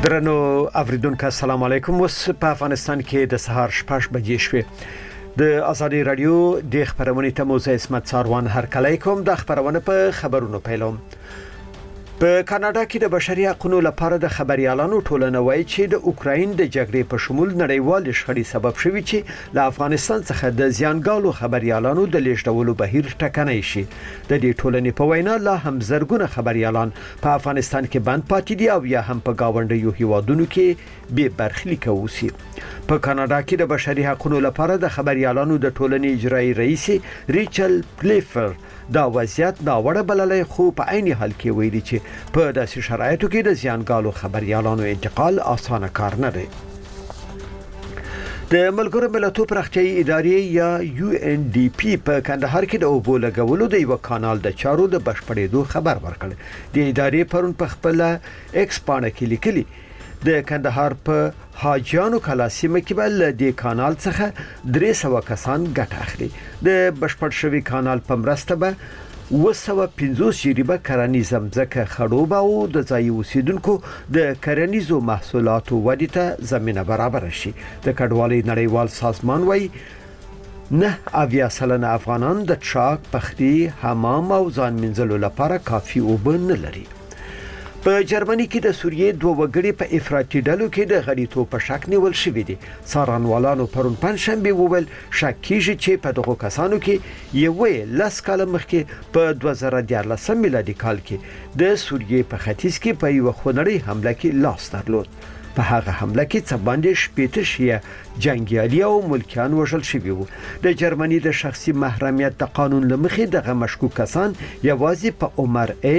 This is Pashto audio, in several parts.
درنو اوریدونکو السلام علیکم. اوس په افغانستان کې د سهار 6 بجې شوې. د ازادي رادیو د خبرونې ته موزه اسمت ساروان هر کله کوم د خبرونه په خبرونو پیلوم. په کاناډا کې د بشري حقوقو لپاره د خبريالانو ټولنه وایي چې د اوکراین د جګړې په شمول نړیوال شخړې سبب شوي چې له افغانستان څخه د زیانګالو خبريالانو د لیږدولو بهیر ټکنی شي. د دې ټولنې په وینا لا هم زرګونه خبريالان په افغانستان کې بند پاتې دي او یا هم په گاونډیو هیوادونو کې بې برخلیک اوسي. په کاناډا کې د بشري حقوقو لپاره د خبريالانو د ټولنې اجرایی رئیس ریچل پلیفر دا وضعیت ناوړه بللی، خو په عین حال کې ویلي چې په داسې شرایطو کې د زیانګالو خبريالانو انتقال اسانه کار نه دی. د ملګرو ملتونو پراختیایي ادارې یا UNDP په کندهار کې د اوبو لګولو د یو کانال د چارو د بشپړېدو خبر ورکړ. د ادارې پرون په خپل ایکس پاڼه کې لیکلي د کندهار په حاجیانو کلا سیمه کې بل د کانال څخه 300 کسان ګټه اخلي. د بشپړ شوی کانال په مرسته به 250 جریبه کرنیز مځکه خړوب او د ځای اوسیدونکو د کرنیزو محصولاتو ودې ته زمينه برابر شي. د کډوالۍ نړیوال سازمان وايي 9% افغانان د چاک، پخلي، حمام او ځان منځلو لپاره کافي اوبه نه لري. په جرمني کې د سوریې دوه وګړي په افراطي ډلو کې د غړیتوب په شک نیول شوې دي. څارنوالانو پرون پنځشنبه وویل شک کیږي چې په دغه کسانو کې یو لاس کال مخکې په 2014 میلادي کال کې د سوریې په ختیځ کې په یو خونړۍ حمله کې لاس درلود. په هغه حمله کې څه باندې شپېته شیعه جنگیالي او ملکیان وژل شوي وو. د جرمني د شخصي محرمیت د قانون لمخې دغه مشکوک کسان یوازې په عمر ای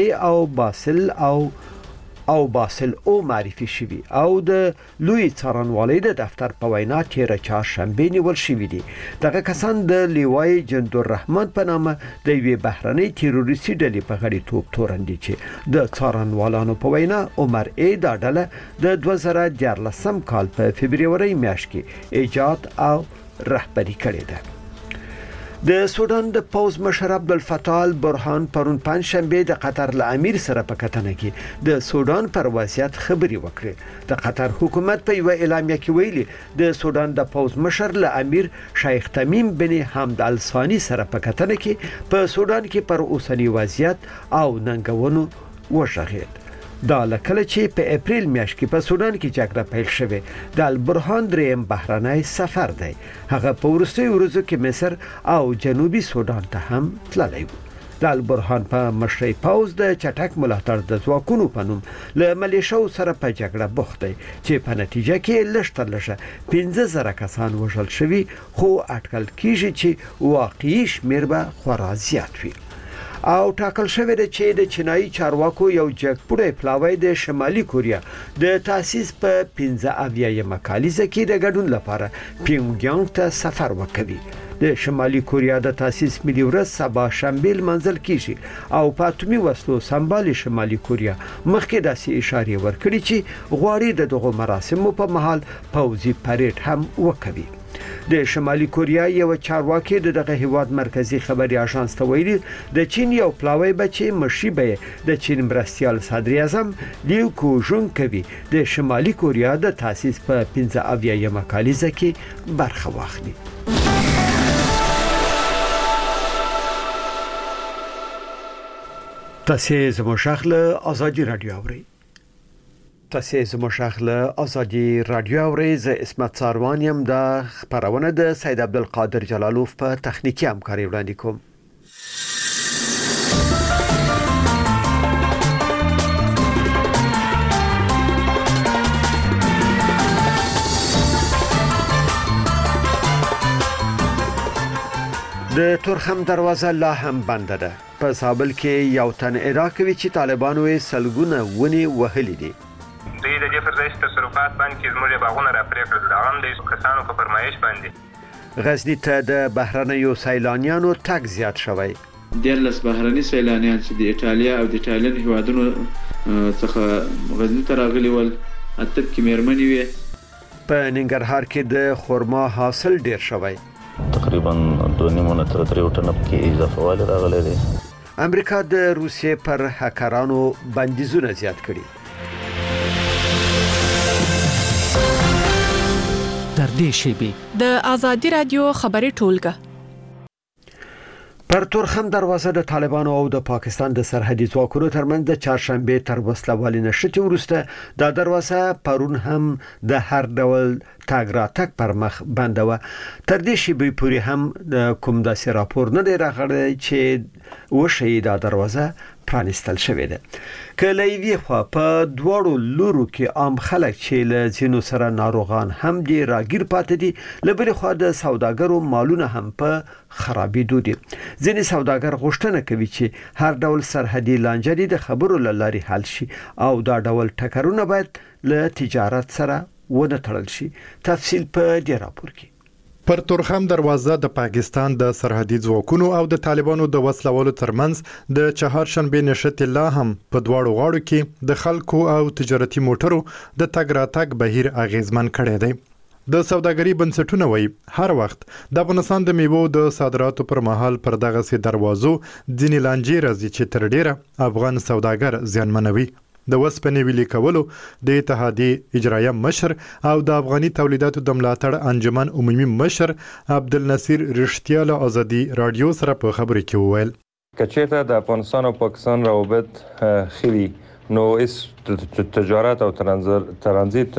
او باسل او معرفي شوي او د لوی څارنوالۍ د دفتر په وینا تیر چهارشنبه نیول شوي دي. دغه کسان د لیوای جندالرحمن په نامه د یوې بهرنۍ تروریستي ډلې په غړیتوب تورن دي چې د څارنوالانو په وینا عمر ای دا ډله د 2014 کال په فبرवरी میاشت کې ایجاد او رهبری کړې ده. د سودان د پوز مشر عبدالفتاح البرهان پرون پنځشنبه د قطر له امیر سره په کتنه کې د سودان پر وضعیت خبري وکړه. د قطر حکومت په یو اعلامیه کې ویلي د سودان د پوز مشر له امیر شیخ تمیم بن حمد الثانی سره په کتنه کې په سودان کې پر اوسنی وضعیت او ننګونو وشغید. دا لکه چې په اپریل میاشت کې په سودان کې جګړه پیل شوه. د البرهان دریم بهرنۍ سفر دی. هغه په وروستي ورځو کې مصر او جنوبي سودان ته هم تللی و. د البرهان په مشرۍ پوز د چټک ملاتړ د ځواکونو په نوم له ملیشو سره په جګړه بوخت دی چې په نتیجه کې لږ 15,000 کسان وژل شوي، خو اټکل کیږي چې واقعي شمیر به خورا زیات وي. او ټاکل شوی دی چې د چینایي چارواکو یو جګپوړی پلاوی د شمالي کوریا د تاسیس په 15 کالیزه کې د ګډون لپاره پیونګیانګ ته سفر وکړي. د شمالي کوریا د تاسیس ملي ورځ سبا شنبه منځل کیږي او په اتمی وسلو سمبالي شمالي کوریا مخکې داسې اشاره ورکړي چې غواړي د دغه مراسمو په مهال پوځي پریډ هم وکړي. د شمالي کوریا یو چارواکي دغه هیواد مرکزی خبري اژانس ته ویلي د چین یو پلاوی بچي مشي به د چین مرستيال صدر اعظم لیو کوژون کوي د شمالي کوریا د تاسیس په 15 کالیزه کې برخه واخلي. تاسو زموږ شغله ازادي رادیو اورئ. تاسو زموږ شغله ازادي رادیو اورئ. زه اسمت ساروان یم. د خبرونه د سید عبدالقادر جلالوف په تخنیکی همکاري وړاندې کوم. د تورخم دروازه لا هم بند ده. په سابل کې یو تن ادعا کوي چې طالبانو یې سلګونه ونی وهلي دي. دوی د دې پر ځای تصرفات باندې زموږ باغونه را پرې کړل. دا هم د کسانو په فرمایش باندې غزنی ته د بهرنیو سیلانیانو تګ زیات شوی. 14 بهرني سیلانیان چې د ایټالیا او د ایټالین هیوادونو څخه غزنی ته راغلي ول، اتب کې مېرمنې وي. په ننګرهار کې د خرما حاصل ډیر شوی. تقریبا 2.5 تر 3 ټن کې اضافه والی راغلی دی. امریکا د روسیې پر هکرانو بندیزونه زیات کړي. دې شیبې د آزادي رادیو خبري ټولګه. پر تورخم دروازه د طالبانو او د پاکستان د سرحدي ځواکونو ترمنځ د چهارشنبه تر وسلوالي نشټي وروسته د دروازه پرون هم د هر ډول تاګ راتګ پر مخ بنده و. تر دې شیبې پورې هم کوم داسې راپور نه دی راغلی چې وشي د دروازه پرانستل شوې ده. کله یې خو په دوړو لورو کې عام خلک چې له ځینو سره ناروغان هم دي راګیر پاتې دي، لبرې خو د سوداګرو مالونه هم په خرابېدو دي. ځینې سوداګر غوښتنه کوي چې هر ډول سرحدي لانجې د خبرو لاري حل شي او دا ډول ټکرونه باید له تجارت سره ونه تړل شي. تفصیل په دې راپور کې. پر تورخم دروازه د پاکستان د سرحدي ځواکونو او د طالبانو د وسلوالو ترمنځ د چهارشنبه نشټ لا هم په دواړو غاړو کې د خلکو او تجارتي موټرو د تګ راتګ بهیر اغیزمن کړی دی. د سوداګري بنسټونه وایي هر وخت د افغانستان د میوو د صادراتو پر مهال پر دغه سي دروازو ځینې لانجې راځي چې تر ډیره افغان سوداګر زیانمنوي. د وسپنې ویلي کولو د اتحادیې اجرایه مشر او د افغاني تولیداتو د ملاتړ انجمن عمومي مشر عبدالنصیر رښتیا له آزادي رادیو سره په خبرې کې وویل کچېرته د افغانستان او پاکستان روابط خوي نو اس تجارت او ترانزیت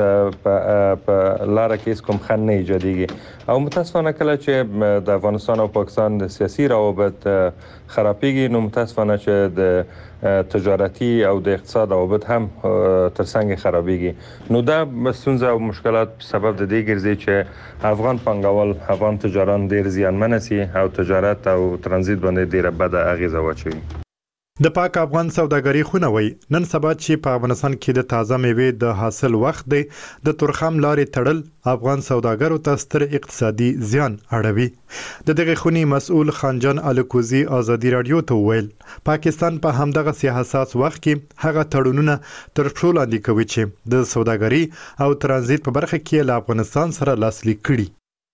په لاره کې کوم خنډ نه ایجادېږي او متاسفانه کله چې د افغانستان او پاکستان د سیاسي روابط خرابېږي نو متاسفانه چې د تجارتي او د اقتصاد روابط هم ترڅنګ خرابېږي. نو دا ستونزه او مشکلات سبب د دې ګرځي چې افغان پانګوال افغان تجاران ډېر زیانمن شي او تجارت او ترانزیت باندې ډېره بده اغیزه واچوي. د پاک افغان سوداګري خونوي نن سبا چې په افغانستان کې د تازه میوې د حاصل وخت دی د تورخم لارې تړل افغان سوداګرو ته ستر اقتصادي زیان اړوي. د دغه خوني مسؤل خانجان الکوزي آزادي رادیو ته ویل پاکستان په همدغه سیاست وخت کې هغه تړونونه تر ټولو لاندې کوي چې د سوداګري او ترانزیت په برخه کې له افغانستان سره لاسلیک کړي.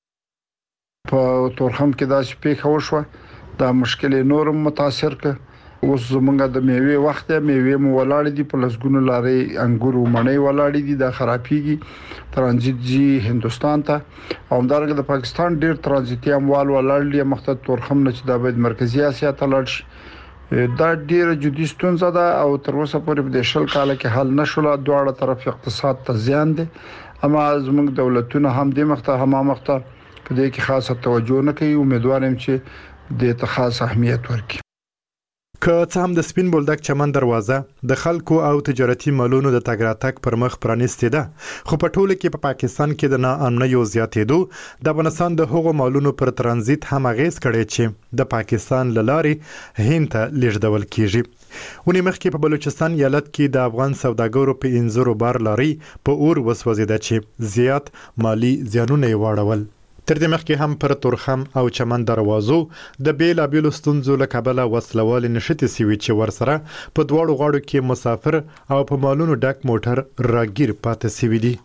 په تورخم کې دا شپې خوشوه دا مشکل نورم متاثر ک اوس زمونږ د میوې وخت دی میوې مو ولاړ دي په لسګونو لارې انګور او مڼې ولاړ دي دا خرابېږي ترانزیت جی هندستان ته او همدارنګه د پاکستان ډېر ترانزیتي اموال ولاړ دي مخته تورخم نه چې دا باید مرکزی اسیا ته لاړ شي دا ډېر جدي ستونزه ده او تر اوسه پورې په شل کال کې حل نشول. دواړه طرف اقتصاد ته زیان دي اما زمونږ دولتونه هم د مخته په دې کې خاصه توجه نه کوي. امیدوارم چې د ته خاص اهمیت ورکړي. که څه هم د سپین بولدک چمن دروازه د خلکو او تجارتي مالونو د تګ راتګ پر مخ پرانستې ده خو په ټوله کې په پاکستان کې د ناامنیو زیاتېدو د افغانستان د هغو مالونو پر ترانزیت هم اغیز کړی چې د پاکستان له لارې هند ته لیږدول کیږي. ونې مخکې په بلوچستان ایالت کې د افغان سوداګرو په انځورو بار لاري په اور وسوځېده چې زیات مالی زیانونه یې واړول. تر دې مخکې هم پر تورخم او چمن دروازو د بیلابیلو ستونزو له کبله وسلوال نشټې سوي چې ورسره په دواړو غاړو کې مسافر او په مالونو ډک موټر راګیر پاتې سوي دي.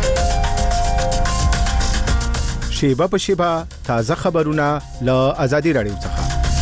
شیبه په شیبه تازه خبرونه له آزادي رادیو څخه.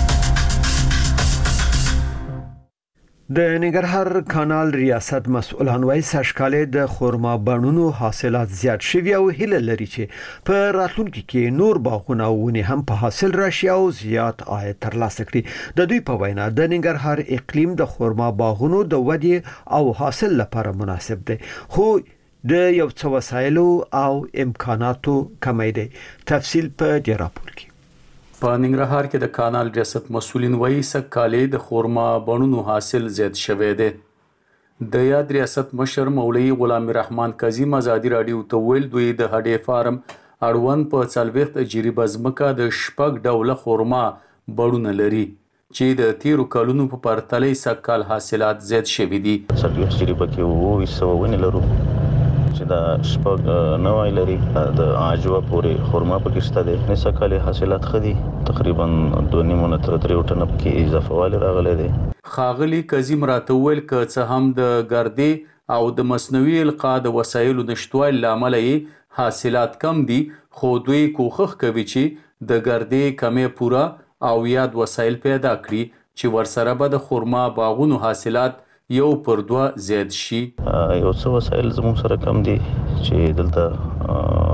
د ننګرهار کانال ریاست مسؤلان وايي سږکال د خرما بڼونو حاصلات زیات شوي او هیله لري چې په راتلونکي کې نور باغونه او ونې هم په حاصل راشي او زیات عاید ترلاسه کړي. د دوی په وینا د ننګرهار اقلیم د خرما باغونو د ودې او حاصل لپاره مناسب دی خو د یو څه وسایلو او امکاناتو کمی دی. تفصیل په دې راپور کې. په ننګرهار کې د کانال ریاست مسؤلین وایي سږکال د خرما بڼونو حاصل زیات شوی دی. د یاد ریاست مشر مولوي غلام رحمان کاظم آزادي رادیو ته ویل دوی د هډې فارم اړوند په 40 جریبه ځمکه د شپږ ډوله خرما بڼونه لري چې د تیرو کلونو په پرتله سږکال حاصلات زیات شوي دي. 40 جریبه کې 200 لرو چې دا شپږ نوای لري د عجوه پورې خرما پکې شته دي. نسه کال حاصلات خدي تقریبا 2.5 تر 3 ټن کې اضافه والی راغلی دی. خاغلی کاظم راته ویل که څه هم د ګردې او د مصنوعي القا د وسایلو نشټوالي لامل یې حاصلات کم دي خو دوی کوښښ کوي چې د ګردې کمې پوره او یاد وسایل پیدا کړي چې ورسره به د خرما باغونو حاصلات یو پر دوه زیات شي. یو څه وسایل زموږ سره کم دي چې دلته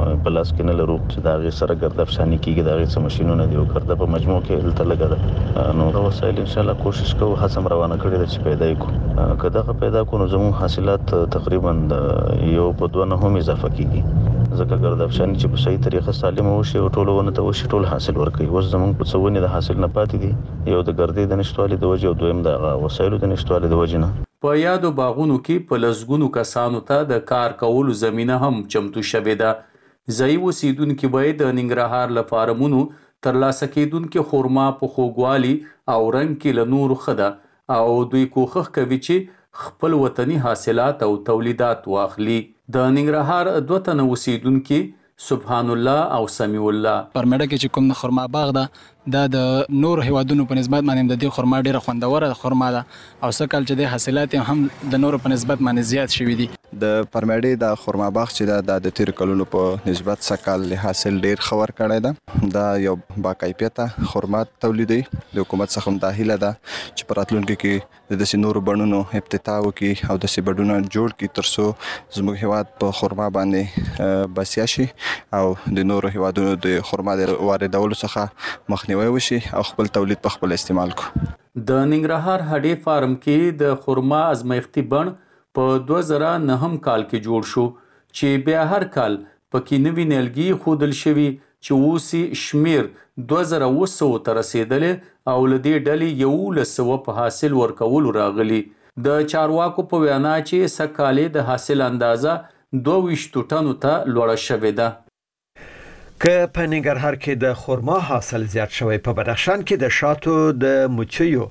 په لاس کې نه لرو چې دا غي سره ګرد افساني کیږي دا غي څه ماشينونه دی او ګرد په مجموع کې دلته لګا نو دا وسایل ان شاء الله کوشش کوو هڅه روانه کړې ده چې پیدا کړو کله پیدا کړو نو زموږ حاصلات تقریبا یو په 2 نه هم اضافه کیږي ځکه ګرد افساني چې په صحیح طریقه سالم وشي او ټولونه ته وشي ټول حاصل ورکوي اوس زموږ په څونه د حاصل نه پاتې دي یو د ګردې د نشټوالي د وجه او دویم د وسایلو د نشټوالي د وجه نه په یادو باغونو کې په لسګونو کسانو ته د کار کولو زمينه هم چمتو شوې ده ځای اوسیدونکو به د ننګرهار لپاره مونږ ترلاسه کېدونکو خرما په خوږوالي او رنگ کې له نور خده او دوی کوښښ کوي چې خپل وطني حاصلات او تولیدات واخلي د ننګرهار 2 تنه اوسیدونکو سبحان الله او سمیع الله پرمړه کې چې کوم خرما باغ ده دا د نور هیوادونو په نسبت باندې د دې خرما ډیره خوندوره خرما ده او سکل چې د حاصلات هم د نور په نسبت باندې زیات شوي دي د پرمړې د خرما باغ چې د تیر کلونو په نسبت سکل له حاصل ډیر خبر کړی ده دا یو با کیفیته خرما تولیدي د حکومت څخه داخله ده چې پراتلونکو کې د نور بڼونو افتتاح وکي او د سیبډونو جوړ کی ترسو زموږ هیواد په خرما باندې بسیا شي او د نور هیوادونو د خرما د واردولو څخه مخنیوي وشي او خپل تولید په خپل استعمال کو د ننګرهار هډې فارم کې د خرما ازمایښتي بڼ په 2009 کال کې جوړ شو چې بیا هر کال پکې نوي نیلګي خودل شوي چې اوسي شمیر 2700 ته رسیدلې او لدې ډلې 1100 په حاصل ورکول راغلي د چارواکو په وینا چې سکهاله د حاصل اندازه 22 ټنو ته لوړه شوې ده که په ننګرهار کې د خرما حاصل زیات شوی په بدخشان کې د شاتو د مچیو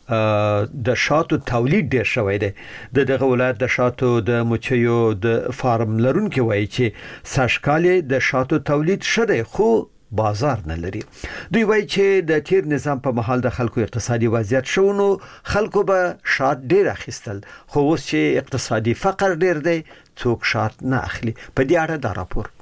د شاتو تولید ډیر شوی دی دغه ولایت د شاتو د مچیو د فارم لرونکو وایي چې ساشکاله د شاتو تولید شته خو بازار نه لري دوی وایي چې د تیر نظام په محل د خلکو اقتصادي وضعیت شونو خلکو به شات ډیر اخیستل خو اوس چې اقتصادي فقر ډیر دی څوک شات نه اخلي په دې اړه دا راپور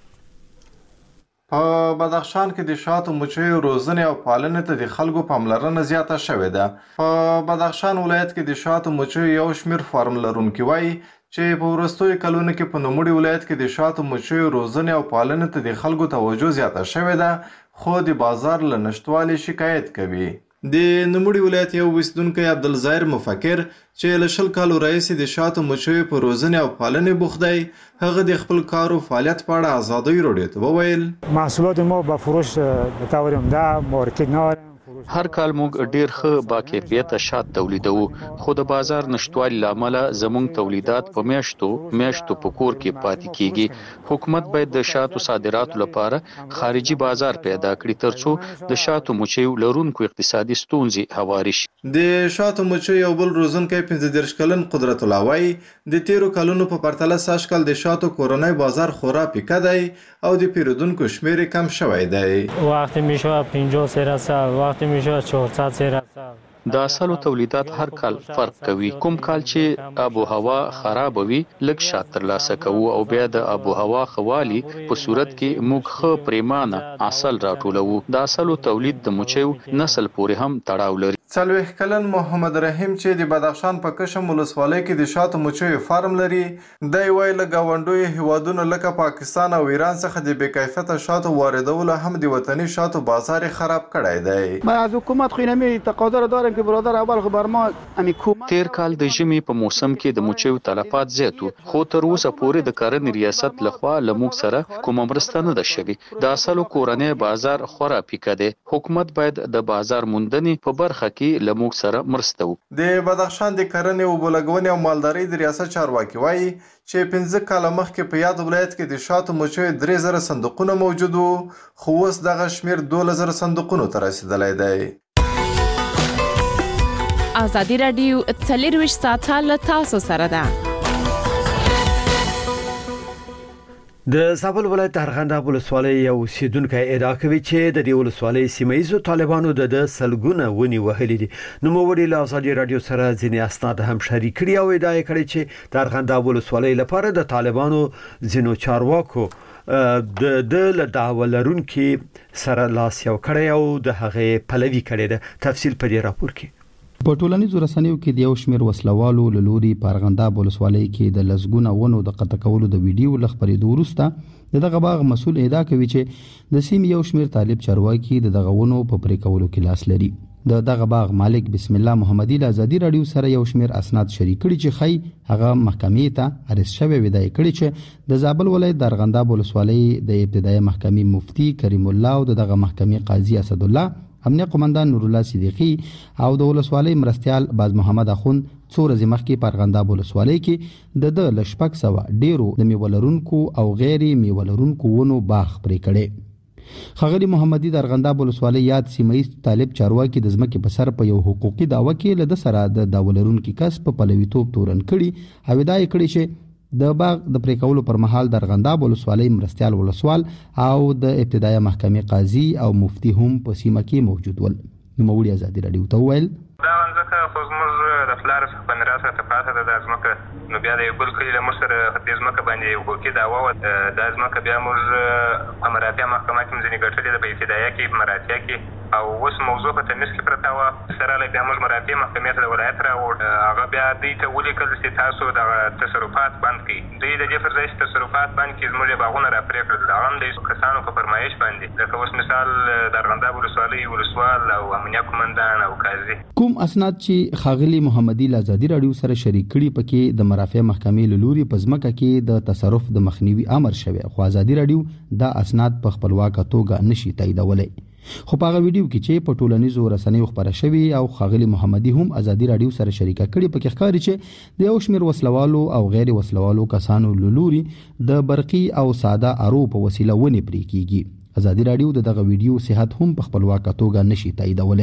په بدخشان کې د شاتو مچیو روزنې او پالنې ته د خلکو پاملرنه زیاته شوې ده په بدخشان ولایت کې د شاتو مچیو یو شمیر فارم لرونکي وایي چې په ورستوي کلونو کې په نوموړي ولایت کې د شاتو مچیو روزنې او پالنې ته د خلکو توجه زیاته شوې ده خو د بازار له نشټوالي شکایت کوي د نوموړي ولایت یو اوسیدونکی عبدالظاهر مفکر چې له 20 کالو راهیسې د شاتو مچیو په روزنې او پالنې بوخت دی هغه د خپل کار او فعالیت په اړه ازادۍ راډیو ته وویل محصولات ما به فروش به طور عمده مارکت نداریم هر کال موږ ډیر ښه با کیفیته شات تولیدوو خو د بازار نشټوالي لامل زموږ تولیدات په میاشتو په کور کې پاتې کیږي حکومت باید د شاتو صادراتو لپاره خارجي بازار پیدا کړي ترڅو د شاتو مچیو لرونکو اقتصادي ستونزې هواري شي د شاتو مچیو یو بل روزونکی 15 کلن قدرت الله وایي د تیرو کلونو په پرتله ساشکل د شاتو کورنۍ بازار خورا پیکه دی او د پیرودونکو شمیر کم شوی دی وقتی میشه 50 درصد وقتی میشه 400 درصد د اصلو تولیدات هر کال فرق کوي کوم کال چې آب او هوا خراب وي لږ شات ترلاسه کوو او بیا د آب او هوا خوالي په صورت کې موږ ښه پریمانه اصل راټولوو د اصلو تولید د مچیو نسل پورې هم تړاو لري 40 کلن محمد رحیم چې د بدخشان په کشم ولسوالۍ کې د شاتو مچیو فارم لري دی وایي له ګاونډیو هیوادونو لکه پاکستان او ایران څخه د بې کیفیته شاتو واردول هم د وطني شاتو بازار خراب کړی دی ما از حکومت خو نمی تقاضا دارم که برادر اول خو بر ما تیر کال د ژمي په موسم کې د مچیو تلفات زیاتو خو تر اوسه پورې د کرنې ریاست لخوا لموږ سره کومه مرسته نه ده شوې د اصلو کورنۍ بازار خورا پیکه دی حکومت باید د بازار موندنې په برخه کې لموږ سره مرسته وکړي د بدخشان د کرنې او بلګونې او مالدارۍ د ریاست چارواکي وایي چې 15 کال مخکې په یاد ولایت کې د شاتو مچیو 3000 صندوقونه موجود وو خو اوس دغه شمیر 2000 صندوقونو ته رسیدلی دی ازادي رادیو 24 ساعته له تاسو سره ده د زابل ولایت ارغنداب ولسوالۍ یو اوسیدونکی ادعا کوي چې د دې ولسوالۍ سیمایي طالبانو د سلګونه ونی وهلي دي نو موږ له ازادي رادیو سره ځینې اسناد هم شریک کړي او ادعا کړې چې د ارغنداب ولسوالۍ لپاره د طالبانو ځینو چارواکو د دعوالرونکو سره لاس یو کړی او د هغه پلوي کړي ده تفصیل په دې راپور کې په ټولنیزو رسنیو کې د یو شمېر وسلوالو له لوري په ارغنداب ولسوالۍ کې د لسګونه ونو د قطع کولو د ویډیو له خپرېدو وروسته دغه باغ مسؤل ادعا کوي چې د سیمې یو شمېر طالب چارواکي دغه ونو په پرې کولو کې لاس لري. دغه باغ مالک بسم الله محمدي له ازادي رادیو سره یو شمېر اسناد شریک کړي چې خی هغه محکمې ته ارست شوی ودای کړي چې د زابل ولایت د ارغنداب ولسوالۍ د ابتدایي محکمې مفتي کریم الله او دغه محکمې قاضي اسد الله، امنیه قومندان نور الله صدیقی او د ولسوالۍ مرستیال باز محمد اخون څو ورځې مخکې په ارغنداب ولسوالۍ کې د لشپک سوا ډیرو د میولرونکو او غیر میولرونکو ونو باغ پرې کړي. ښاغلي محمدي د ارغنداب ولسوالۍ یاد سیمه‌یز طالب چارواکي د ځمکې په سر په یو حقوقي دعوه کې له د سره د داولرونکو کس په پلویتوب تورن کړي او ادعا کړي چې د باغ د پرې کولو پر مهال د ارغنداب ولسوالۍ مرستیال ولسوال او د ابتدایي محکمې قاضي او مفتي هم په سیمه کې موجود ول. نوموړي ازادي رادیو ته وویل دا ځکه خو زموږ د پلار څخه په میراث راته پاته ده دا ځمکه، نو بیا د یو بل کلي له موږ سره په دې ځمکه باندې حقوقي دعوه وه. دا ځمکه بیا موږ په مراتع محکمه کې ځینې ګټلې ده، په ابتدایه کې په مراتع کې، او اوس موضوع په تمیز کې پرته وه. سره له بیا موږ مراتع محکمې ته د ولایت راوړ، هغه بیا دوی ته ولیکل چې تاسو دغه تصرفات بند کړئ. دوی د دې پر ځای چې تصرفات بند کړي زموږ باغونه راپرې کړل، هغه هم د کسانو په فرمایش باندې، لکه اوس مثال د ارغنداب ولسوالۍ ولسوال او امنیه قومندان او قاضي. کوم اسناد چې ښاغلي محمدي له ازادي رادیو سره شریک کړي پکې د مرافع محکمې له لوري په ځمکه کې د تصرف د مخنیوي امر شوی، خو ازادي رادیو دا اسناد په خپلواکه توګه نشي تاییدولی. خو په هغه ویډیو کې چې په ټولنیزو رسنیو خپره شوی او ښاغلي محمدي هم ازادي رادیو سره شریکه کړي پکې ښکاري چې د یو شمېر وسلوالو او غیر وسلوالو کسانو له لوري د برقي او ساده ارو په وسیله ونې پرې کیږي. ازادي رادیو دغه ویډیو صحت هم په خپلواکه توګه نشي تاییدولی.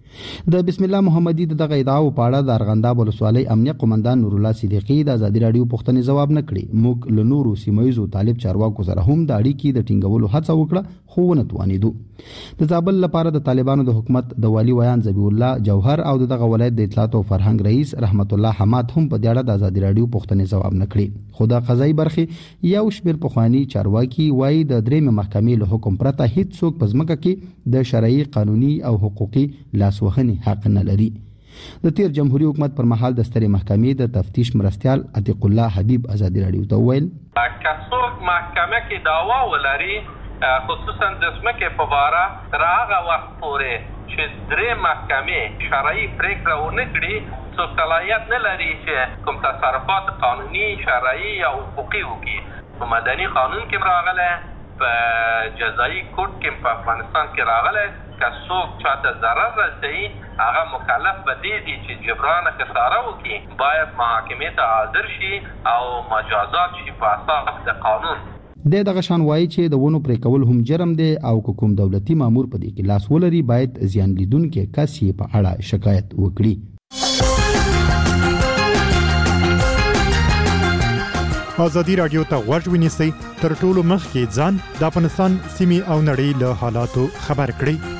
د بسم الله محمدي دغه ادعاو په اړه د ارغنداب ولسوالۍ امنیه قومندان نور الله صدیقی د ازادي رادیو پوښتنې ځواب نه کړي. موږ له نورو سیمه‌یزو طالب چارواکو سره هم د اړیکې د ټینګولو هڅه وکړه خو ونه توانېدو. د زابل لپاره د طالبانو د حکومت د والي ویان ذبیح الله جوهر او دغه ولایت د اطلاعات او فرهنګ رئیس رحمت الله حماد هم په دې اړه د ازادي رادیو پوښتنې ځواب نه کړي. خو د قضایي برخې یو شمېر پخواني چارواکي وایي د درېیمې محکمې له حکم پرته هیڅوک په ځمکه کې د شرعي قانوني او حقوقي لاسوهنې حق نه لري. د تیر جمهوریت حکومت پر مهال د سترې محکمې د تفتیش مرستیال عتیق الله حبیب ازادي رادیو ته وویل که څوک محکمه کې دعوا ولري خصوصا د ځمکې په باره تر هغه وخت پورې چې درې محکمې شرعي پرېکړه ونه کړي څوک صلاحیت نه لري چې کوم تصرفات قانوني شرعي یا حقوقي وکړي. په مدني قانون کې راغلی، په جزایي کوډ کې په افغانستان کې راغلی، که څوک چاته ضرر رسوي هغه مکلف به دی چې جبران خساره وکړي، باید محاکمې ته حاضر شي او مجازات شي په اساس د قانون. د دغه شان وایي چې د ونو پرې کول هم جرم دی او کوم دولتي مامور په دې کې لاس ولري باید زیان لیدونکي کس یې په اړه شکایت وکړي. ازادي رادیو ته غوږ ونیسئ، تر ټولو مخکې ځان د افغانستان سیمې او نړۍ له حالاتو خبر کړئ.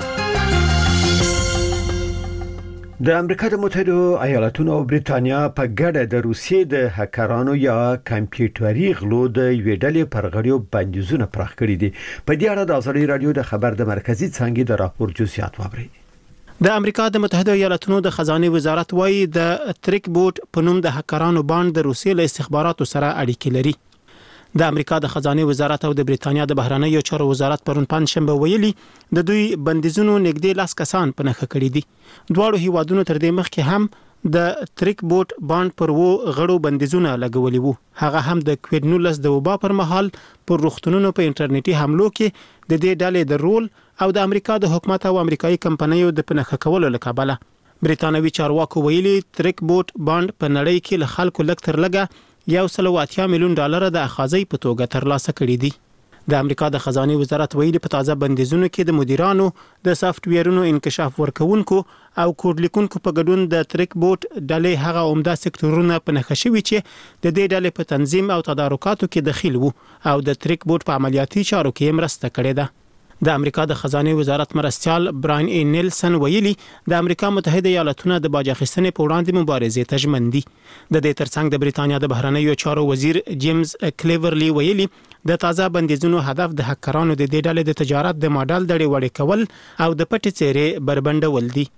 د امریکا د متحده ایالاتونو او بریتانیا په ګډه د روسیې د هکرانو یا کمپیوټري غلو د یوې ډلې پر غړیو بندیزونه پراخ کړي دي. په دې اړه د ازادي رادیو د خبر د مرکزی څانګې د راپور جزئیات واورئ. د امریکا د متحده ایالاتونو د خزانه وزارت وايي د تریک بوت په نوم د هکرانو باند د روسیې له استخباراتو سره اړیکې لري. د امریکا د خزانه وزارت او د بریتانیا د بهرنیو چارو وزارت پرون پنځشنبه ویلي د دوی بندیزونو نږدې 10 کسان په نخښه کړي دي. دواړو هیوادونو تر دې مخکې هم د تریک بوت باند پر وو غړو بندیزونه لګولي وو. هغه هم د کووډ-19 د وبا پر مهال پر روغتونونو په انټرنیټي حملو کې د دې ډلې د رول او د امریکا د حکومت او امریکایي کمپنیو د پنهخه کولو لکابله. بریتانوي چارواکو ویلي تریک بوت باند په نړۍ کې له خلکو لږ تر لږه $180 میلیون د اخاذي په توګه ترلاسه کړي دي. د امریکا د خزانه وزارت ویلي په تازه بندیزونو کې د مدیرانو د سافټویرونو انکشاف ورکونکو او کوډ لیکونکو په ګډون د تریک بوت ډلې هغه عمده سکتورونه په نښه شوي چې د دې ډلې په تنظیم او تدارکاتو کې دخیل وو او د تریک بوت په عملیاتي چارو کې مرسته کړې ده. د امریکا د خزانه وزارت مرستیال براین ای نیلسن ویلي د امریکا متحده ایالاتونو د باج اخیستنې په وړاندې مبارزې ته ژمن دي. د دې ترڅنګ د بریتانیا د بهرنیو چارو وزیر جیمز کلیورلی ویلي د تازه بندیزونو هدف د هکرانو د دې ډلې د تجارت د ماډل د وړې کول او د پټې څېرې بربنډول دي.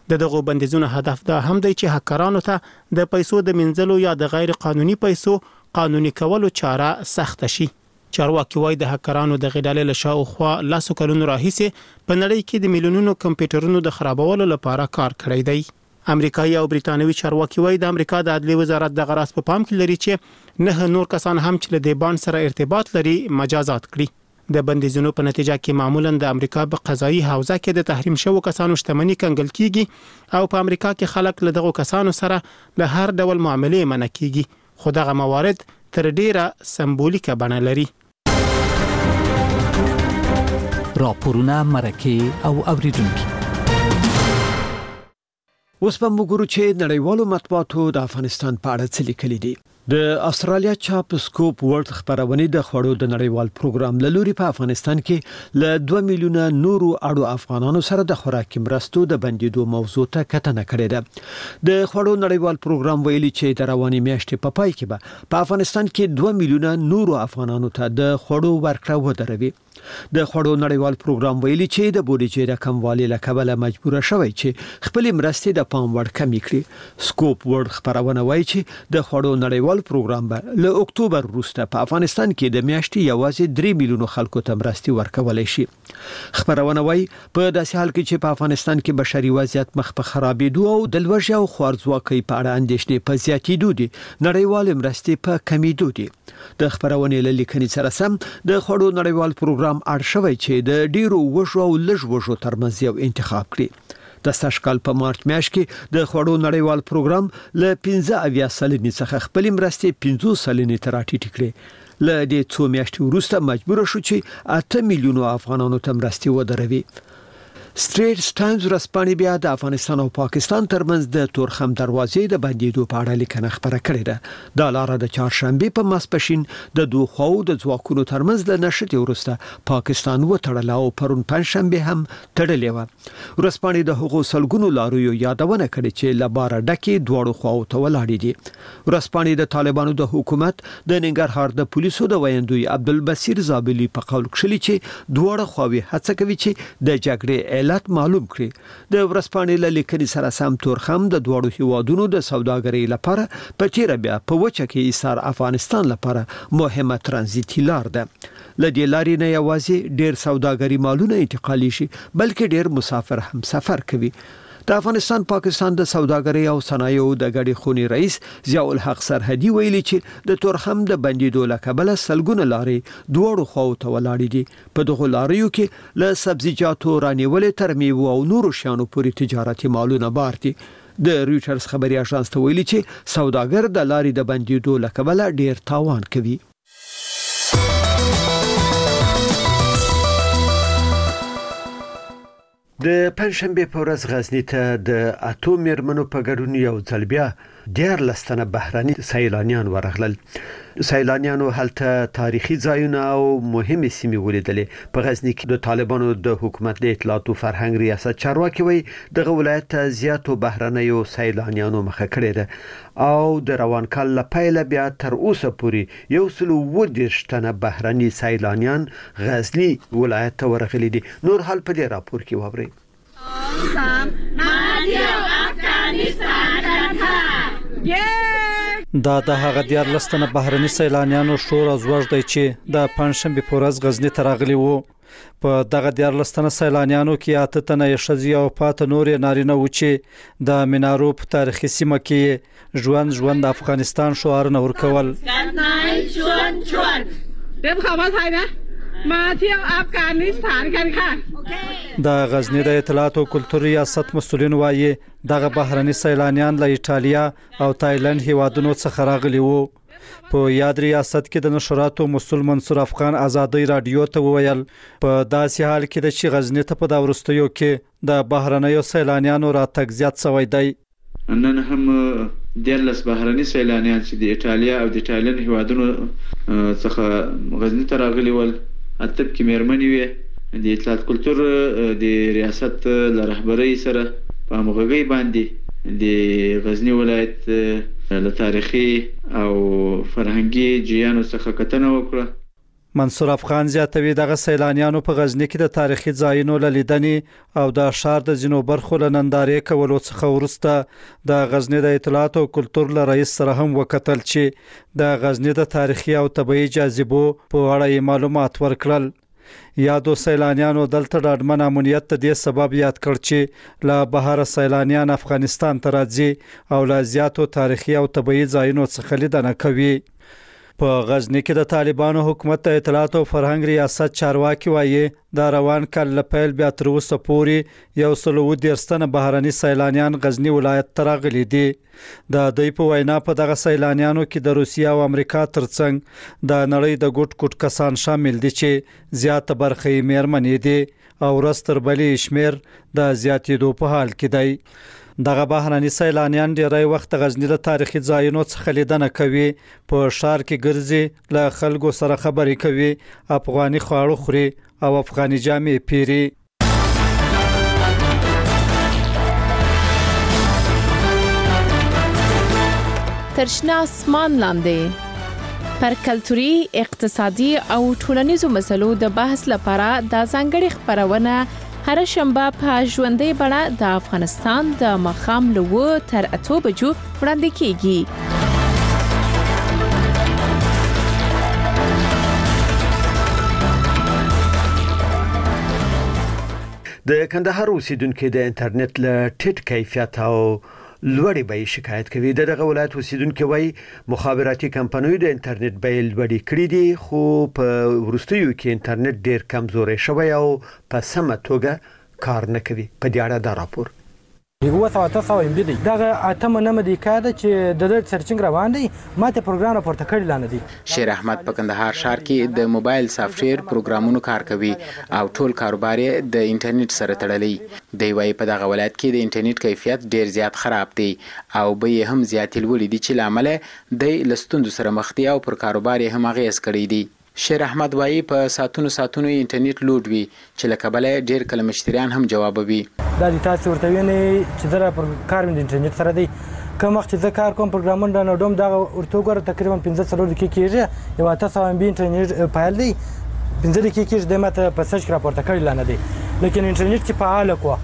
دغه بندیزونو هدف دا هم دی چې هکرانو ته د پیسو د منځلو یا د غیر قانوني پیسو قانوني کولو چاره سخت شي. چارواکي وایي د هکرانو د غډالې له شاوخوا لاسو کلونو راهیسې په نړۍ کې د میلیونونو کمپیوټرونو د خرابولو لپاره کار کړی دی. امریکایي او بریټانوي چارواکي وایي د امریکا د عدلي وزارت د غراس په پام کې لري چې نه نور کسان هم چې له دې بانډ سره ارتباط لري مجازات کړي. د بندیزونو په نتیجه کې معمولا د امریکا په قضایي حوزه کې د تحریم شوو کسانو شتمنۍ کنګل کیږي او په امریکا کې خلک له دغو کسانو سره له هر ډول معاملې منع کیږي، خو دغه موارد تر ډیره سمبولیکه بڼه لري. راپورونه مرکه او اوریدونکو. اوس په موږ چې نړیوالو مطبوعاتو د افغانستان په اړه څه لیکلي دي. د استرالیا چاپ سکوپ ورلد خبرونه د خوړو د نړیوال پروګرام لوري په افغانستان کې ل 2 میلیونه نورو اړو افغانانو سره د خوراکي مرستو د بندیدو موضوع ته کتنه کړې ده. د خوړو نړیوال پروګرام ویلي چې د رواني میاشتې په پای کې به په افغانستان کې 2 میلیونه نورو افغانانو ته د خوړو ورکړه ودروي. د خوړو نړیوال پروګرام ویلي چې د بودیجې د کموالي له کبله مجبور شوی چې خپل مرستې د پام وړ کمی کړي. سکوپ ورلد خبرونه وایي چې د خوړو نړیوال پروګرام به له اکتوبر وروسته په افغانستان کې د میاشتې یوازې 3 میلیونو خلکو ته مرستې ورکولای شي. خبرونه وایي په داسې حال کې چې په افغانستان کې بشري وضعیت مخ په خرابېدو او د لوږې او خوارځواکۍ په اړه اندېښنې په زیاتېدو دي، نړیوال مرستې په کمیدو دي. د خبرونې له لیکنې سره سم د خوړو نړیوال پروګرام اړ شوی چې د ډیرو وژو او لږ وژو ترمنځ یو انتخاب کړي. د سږکال په مارچ میاشت کې د خوړو نړیوال پروګرام له 15 سلنې څخه خپل مرستې 50 سلنې ته راټیټې کړې. له دې څو میاشتې وروسته مجبور شو چې 8 میلیونو افغانانو ته مرستې ودروي. سټریټس ټایمز ورځپاڼې بیا د افغانستان او پاکستان ترمنځ د تورخم دروازې د بندیدو په اړه لیکنه خبره کړې ده. دا لاره د چهارشنبه په ماسپښین د دوه خواو د ځواکونو ترمنځ د نشټې وروسته پاکستان وتړله او پرون پنځشنبه هم تړلې و. ورځپاڼې د هغو سلګونو لارویو یادونه کړې چې لباره ډکې دواړو خواو ته ولاړې دي. ورځپاڼې د طالبانو د حکومت د ننګرهار د پولیسو د ویاندوی عبدالبصیر زابلی په قول کړي چې دواړه خواوې هڅه کوي چې د جګړې علت معلوم کړي. د ورځپاڼې له لیکنې سره سم تورخم د دواړو هیوادونو د سوداګرۍ لپاره په تیر بیا په وچه کې ایثار افغانستان لپاره مهمه ترانزیتي لار ده. لدې لارې نه یوازې ډېر سوداګري مالونه انتقالي شي بلکې ډېر مسافر هم سفر کوي. د افغانستان پاکستان د سوداګرۍ او صنایعو د غړي خونی رئیس ضیاء الحق سرحدي ویلي چې د تورخم د بندیدو له کبله سلګونه لارې دواړو خواو ته ولاړې دي. په دغه لاریو کې له سبزیجاتو رانیولې تر میوو او نورو شیانو پورې تجارتي مالونه بار دي. د رويټرز خبري اژانس ته ویلي چې سوداګر د لارې د بندیدو له کبله ډیر تاوان کوي. د پنځشنبه په ورځ غزنی ته د اتو میرمنو په ګډون یو ځل بیا 14 تنه بهراني سیلانیان ورغلل. سیلانیانو هلته تاریخي ځایونه او مهمه سیمې ولیدلې. په غزنی کې د طالبانو د حکومت د اطلاعات او فرهنګ ریاست چارواکي وایي دغه ولایت ته زیاتو بهرانيو سیلانیانو مخه کړې ده او د روان کال له پیله بیا تر اوسه پورې 120 تنه بهراني سیلانیان غزنی ولایت ته ورغلي دي. نور حال په دې راپور کې وابرئ. دا د هغه 14 تنه بهرني سیلانیانو شور او زوړ دی چې د پنځشنبه په ورځ غزنی ته راغلي وو. په دغه 14 تنه سیلانیانو کې 8 تنه ښځې او 5 نور نارینه و چې د مینارو په تاریخي سیمه کې ژوند افغانستان شعارونه ورکول. د غزنی د اطلاعات او کلتور ریاست مسؤلین وایي دغه بهرني سیلانیان له ایټالیا او تایلند هیوادونو څخه راغلي وو. په یاد ریاست کې د نشراتو مسؤل منصور افغان آزادۍ رادیو ته وویل په داسې حال کې د چې غزنی ته په دا ورستیو کې د بهرنیو سیلانیانو راتګ زیات شوی دی. نن هم 14 بهرني سیلانیان چې د ایټالیا او د تایلند هیوادونو څخه غزنی ته راغلي ول اتب کې مېرمنې وي د اطلاعات کلتور د ریاست له رهبرۍ سره په همغږۍ باندې د غزنی ولایت له تاریخي او فرهنګي جریانو څخه کتنه وکړه. منصور افغان زیاتوي دغه سیلانیانو په غزنی کې د تاریخي ځایونو لیدنې او د ښار د ځینو برخو لنندارې کولو څخه وروسته د غزنی د اطلاعات او کلتور رئیس سره هم وکتل چې د غزنی د تاریخي او طبيعي جاذبو په اړه معلومات ورکړل. یادو سیلانیانو دلته د اډمن امنیت د دې سبب یاد کړ چې له بهر سیلانیان افغانستان ته راځي او له زیاتو تاریخي او طبيعي ځایونو څخه لیدنه کوي. په غزنی کې د طالبانو حکومت د اطلاعات او فرهنګ ریاست چارواکي وایي د روان کال لپیل بیا تر اوسه پورې 130 بهرني سیلانیان غزنی ولایت ته راغلي دي. د دوی په وینا په دغه سیلانیانو کې د روسیا او امریکا ترڅنګ د نړۍ د ګوټ ګوټ کسان شامل دي چې زیاته برخه یې میرمنې دي او رستر بلې شمیر د زیاتېدو په حال کې دی. دغه بهرني سیلانیان ډیری وخت غزنی د تاریخي ځایونو څخه لیدنه کوي، په ښار کې ګرځي، له خلکو سره خبرې کوي، افغاني خواړه خوري او افغاني جامې پیري. ترشنا اسمان لاندې پر کلتوري، اقتصادي او ټولنیزو مسلو د بحث لپاره د ځانګړي خبرونه هر شنبه په ژوندۍ بڼه د افغانستان د ماښام له 9 تر 8 بجو وړاندې کیږي. د کندهار اوسیدونکو د انټرنیټ له ټیټ کیفیت او لوړې بیې شکایت کوي. دغه ولایت اوسیدونکو وایي مخابراتي کمپنیو د انټرنیټ بیې لوړې کړې دي، خو په وروستیو کې انټرنیټ ډیر کمزوري شوی او په سمه توګه کار نه کوي. په دې اړه دا راپور یو څه ام بي دی دغه اتم نه مدي کاده چې د سرچینګ روان دی، ماته پروګرام راپورته کړی لاندې دی. شیر احمد په کندهار ښار کې د موبایل سافټویر پروګرامونو کار کوي او ټول کاروبار یې د انټرنیټ سره تړلی دی. وايي په دغه ولایت کې د انټرنیټ کیفیت ډیر زیات خراب دی او به هم زیات لوړ دي چې لامل د لستوندو سره مخ دي او پر کاروبار یې هم اغیز کړی دی. شیر احمد وایي په ساتونو انټرنیټ لوډ وي چې له کبله ډیر کله مشتریان هم جوابوي. دا د تاسو ورته ویني چې زه پر کار د انټرنیټ سره دی، کوم وخت چې زه کار کوم پروګرامونه ډاونلوډوم دا ورته وګوره تقریبا 15 دقیقې کېږي، یو 800 ام بي انټرنیټ فایل دی، 15 دقیقې کېږي د ماته په سرچ راپورته کړی لاندې دی. لیکن انټرنیټ چې فعال کو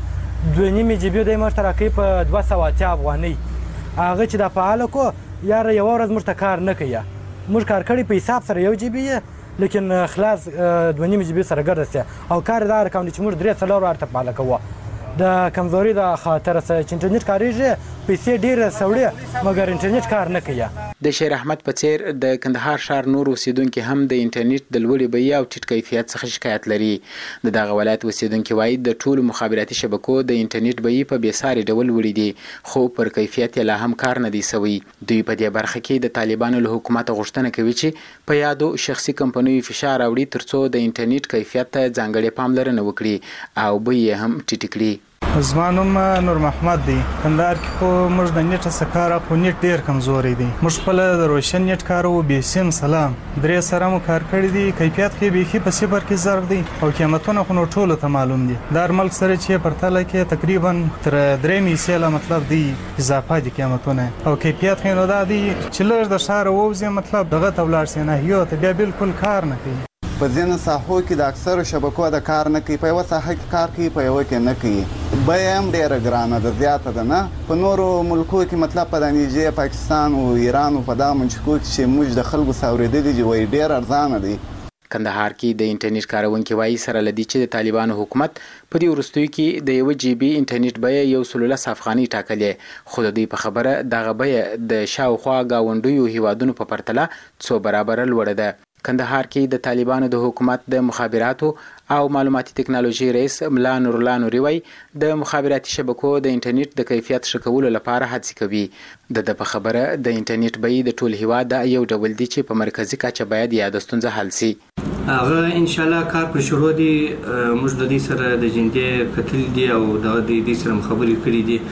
2.5 جی بي د مشترکې په 280 افغانۍ هغه چې دا فعال کو یار یو ورځ مرته کار نه کوي. موږ کار کړی په حساب سره 1 جی بي لیکن خلاص 2.5 جی بي سره ګرځي او کار دا رقم چې موږ 3 ورته فعال کوو. د کمزوري د خاطر سره چې انټرنیټ کاریږي پیسې ډیره سوړي مګر انټرنیټ کار نه کوي. د شیر احمد په څیر د کندهار ښار نور اوسیدونکو هم د انټرنیټ د لوړې بیې او ټیټ کیفیت څخه شکایت لري. دغه ولایت اوسیدونکو وایي د ټولو مخابراتي شبکو د انټرنیټ بیې په بیساري ډول لوړې دي، خو پر کیفیت یې لا هم کار نه دی سوی. دوی په دې برخه کې د طالبانو له حکومت غوښتنه کوي چې په یادو شخصي کمپنیو فشار راوړي ترڅو د انټرنیټ کیفیت ته ځانګړې پاملرنه وکړي او بیې هم ټیټ کړي. زما نوم نور محمد دی. کندهار کې خو موږ د نیټ څخه کار په نیټ ډیر کمزوري دی. موږ خپل د روشن نیټ کارو به سیم سلام درې سره مو کار کړی دی، کیفیت کې به په صفر کې ضرب دی او قیمتونه خو ټول ته معلوم دي. د ملک سره چې پرتله کې تقریبا تر 3 میسیله مطلب دی اضافه دي قیمتونه او کیفیت خو نو دا دی چې لږ د شهر ووزي مطلب دغه تولار سینه یو ته بیا بالکل کار نه کوي. په ځینو ساحو کې د اکثرو شبکو د کار نه کوي، په یوه ساحه کې کار کوي په یوه کې نه کوي. بیه هم ډېره ګرانه ده، زیاته ده نه. په نورو ملکو کې مطلب په نیجر، پاکستان او ایران او په دغه منچکو کې چې موږ د خلکو اورېدلي دي وایي ډېر ارزانه دی. کندهار کې د انټرنیټ کاروونکو وایي سره لدی چې د طالبانو حکومت په دې وروستیو کې د 1 جی بي انټرنیټ بیه 110 افغانۍ ټاکلې، خو د دې په خبره دغه بیه د شاوخوا گاونډیو هیوادونو په پرتله څو برابر لوړه ده. کندهار کې د طالبانو د حکومت د مخابراتو او معلوماتي ټکنالوژي رئیس ملا نور الله نوري وایي د مخابراتي شبکو د انټرنیټ د کیفیت ښه کولو لپاره هڅې کوي. د په خبره د انټرنیټ بیې د ټول هیواد یو ډول دي چې په مرکزی کچه باید یاد ستونزه حل شي. هغه ان شاء الله کار پر شروع دي، موږ د دې سره د جندې کتل دي او د دې سره خبرې کړې دي.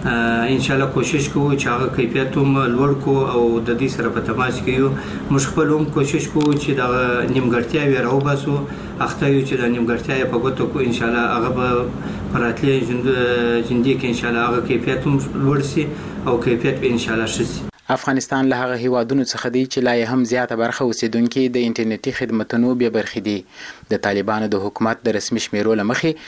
ان شاء الله کوشش کوو چې هغه کیفیت هم لوړ کو او د دې سره په تماس کې یو موږ خپل هم کوشش کوو چې د نیمګړتیاوې راوباسو، اخته یو چې د نیمګړتیاوې په ګوتو کو ان شاء الله هغه به راتلې جندې کې ان شاء الله هغه کیفیت هم لوړ شي او کیفیت به ان شاء الله ښه شي. افغانستان له هغه هیوادونو څخه دی چې لا هم زیاته برخه اوسیدونکو د انټرنیټي خدماتو به برخې دي. د طالبانو د حکومت د رسمي شمیرو لمخې